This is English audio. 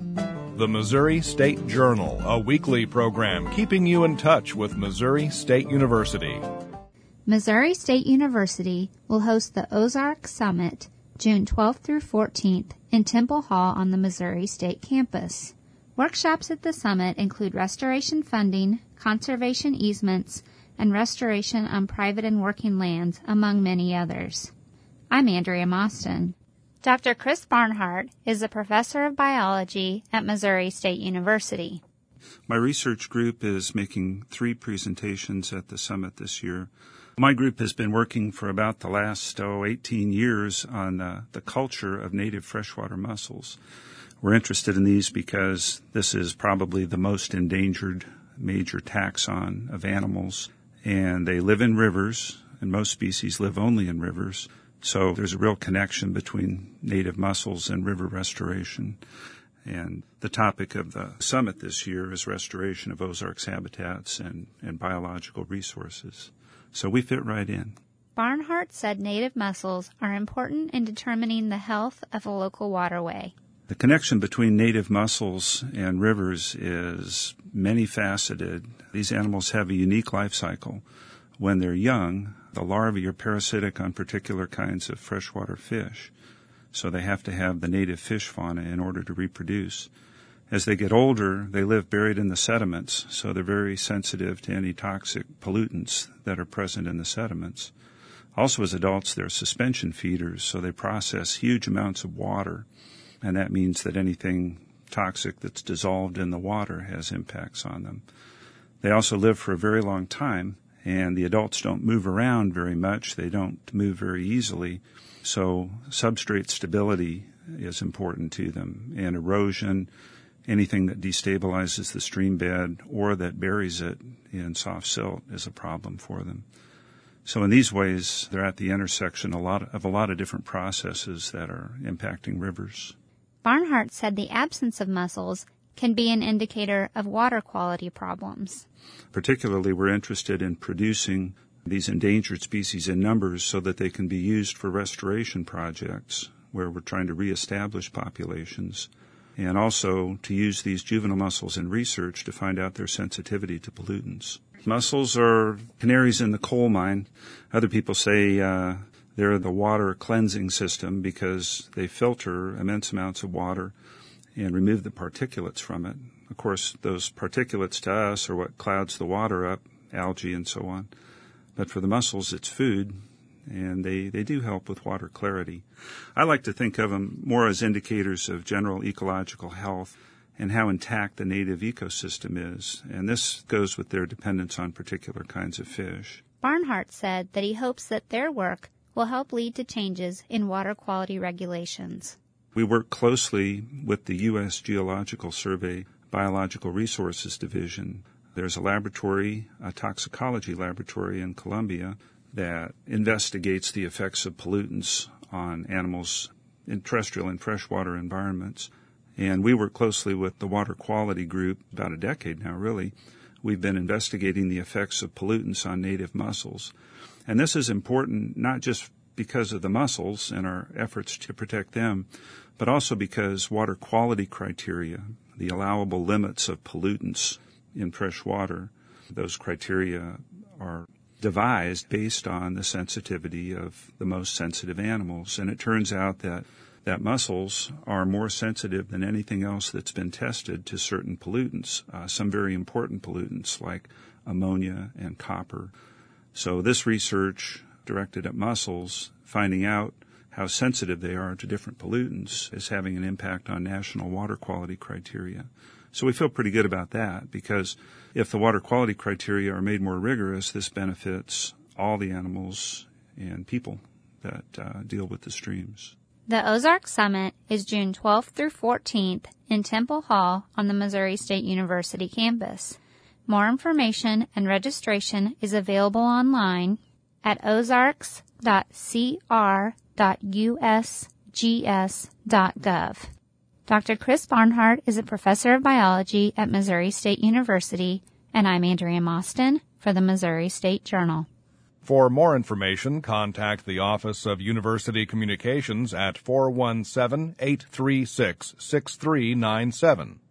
The Missouri State Journal, a weekly program keeping you in touch with Missouri State University. Missouri State University will host the Ozark Summit June 12th through 14th in Temple Hall on the Missouri State campus. Workshops at the summit include restoration funding, conservation easements, and restoration on private and working lands, among many others. I'm Andrea Mostyn. Dr. Chris Barnhart is a professor of biology at Missouri State University. My research group is making 3 presentations at the summit this year. My group has been working for about the last 18 years on the culture of native freshwater mussels. We're interested in these because this is probably the most endangered major taxon of animals, and they live in rivers, and most species live only in rivers. So there's a real connection between native mussels and river restoration. And the topic of the summit this year is restoration of Ozarks habitats and biological resources. So we fit right in. Barnhart said native mussels are important in determining the health of a local waterway. The connection between native mussels and rivers is many-faceted. These animals have a unique life cycle. When they're young, the larvae are parasitic on particular kinds of freshwater fish, so they have to have the native fish fauna in order to reproduce. As they get older, they live buried in the sediments, so they're very sensitive to any toxic pollutants that are present in the sediments. Also, as adults, they're suspension feeders, so they process huge amounts of water, and that means that anything toxic that's dissolved in the water has impacts on them. They also live for a very long time, and the adults don't move around very much. They don't move very easily. So substrate stability is important to them. And erosion, anything that destabilizes the stream bed or that buries it in soft silt is a problem for them. So in these ways, they're at the intersection of a lot of different processes that are impacting rivers. Barnhart said the absence of mussels can be an indicator of water quality problems. Particularly, we're interested in producing these endangered species in numbers so that they can be used for restoration projects where we're trying to reestablish populations, and also to use these juvenile mussels in research to find out their sensitivity to pollutants. Mussels are canaries in the coal mine. Other people say they're the water cleansing system because they filter immense amounts of water and remove the particulates from it. Of course, those particulates to us are what clouds the water up, algae and so on. But for the mussels, it's food, and they do help with water clarity. I like to think of them more as indicators of general ecological health and how intact the native ecosystem is, and this goes with their dependence on particular kinds of fish. Barnhart said that he hopes that their work will help lead to changes in water quality regulations. We work closely with the U.S. Geological Survey Biological Resources Division. There's a laboratory, a toxicology laboratory in Columbia that investigates the effects of pollutants on animals in terrestrial and freshwater environments. And we work closely with the Water Quality Group about a decade now, really. We've been investigating the effects of pollutants on native mussels. And this is important not just because of the mussels and our efforts to protect them, but also because water quality criteria, the allowable limits of pollutants in fresh water, those criteria are devised based on the sensitivity of the most sensitive animals. And it turns out that mussels are more sensitive than anything else that's been tested to certain pollutants, some very important pollutants like ammonia and copper. So this research directed at mussels, finding out how sensitive they are to different pollutants, is having an impact on national water quality criteria. So we feel pretty good about that because if the water quality criteria are made more rigorous, this benefits all the animals and people that deal with the streams. The Ozark Summit is June 12th through 14th in Temple Hall on the Missouri State University campus. More information and registration is available online at ozarks.cr.usgs.gov. Dr. Chris Barnhart is a professor of biology at Missouri State University, and I'm Andrea Mostyn for the Missouri State Journal. For more information, contact the Office of University Communications at 417-836-6397.